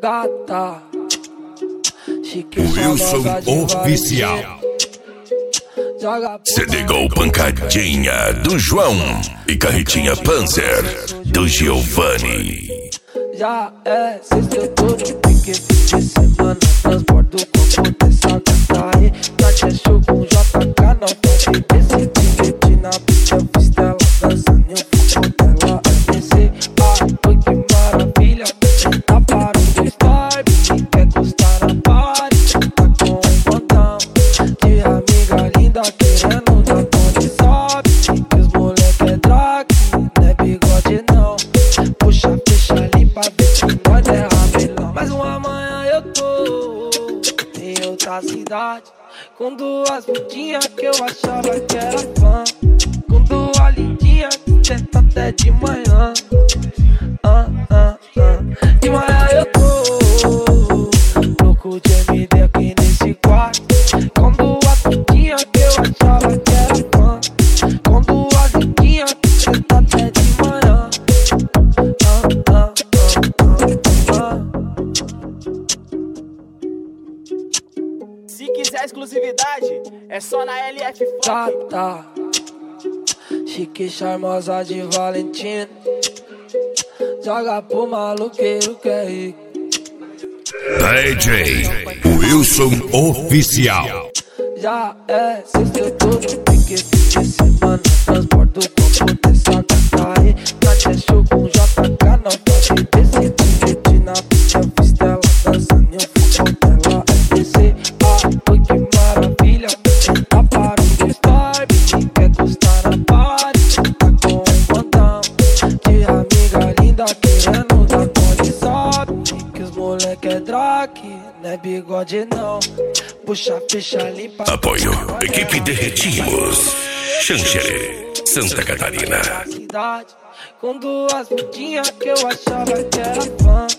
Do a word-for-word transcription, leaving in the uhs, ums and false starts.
Gata Wilson Oficial. C D Gol Pancadinha do João e Carretinha Panzer do Giovanni. Já é sexta-feira, pique fim de semana, transbordo o copo dessa gata aí. Tati é show com J K, não pode descer, piquete na pista, eu fiz dela dançando, eu fui dela é descer. Ah, oi que maravilha, tá para o dois Barbie, quer gostar na party, tá com um botão de amiga linda, querendo dar pone sobe, que os moleque é drag, não é bigode não, puxa, fecha ali pra ver se nós é rabelão. Mas uma manhã eu tô em outra cidade, com duas putinhas que eu achava que era fã, com duas lindinhas que senta até de manhã. Ah, ah, ah. De manhã eu tô louco de M D aqui nesse quarto, com duas putinhas que eu achava que era fã, com duas lindinhas que senta até de manhã. Ah, ah, ah, ah, ah. Se quiser exclusividade, é só na L F Funk. Gata chique, charmosa de Valentina, joga pro maluqueiro que é rico. D J Wilson Oficial. Já é sexta-feira, pique fim de semana, transbordo o copo dessa gata aí. Tati é show com J K, não pode descer, piquete na pista, eu fiz dela dançando, eu fui dela é descer. Ah, oi que maravilha, tá para o dois Barbie, quer gostar na party, tá com um botão de amiga linda, querendo dar pone sobe, que os moleque é drag, não é bigode não, puxa, fecha ali pra... Apoio Equipe Derretimos, Xanxerê, Santa Catarina. Cidade, com duas putinhas que eu achava que era fã,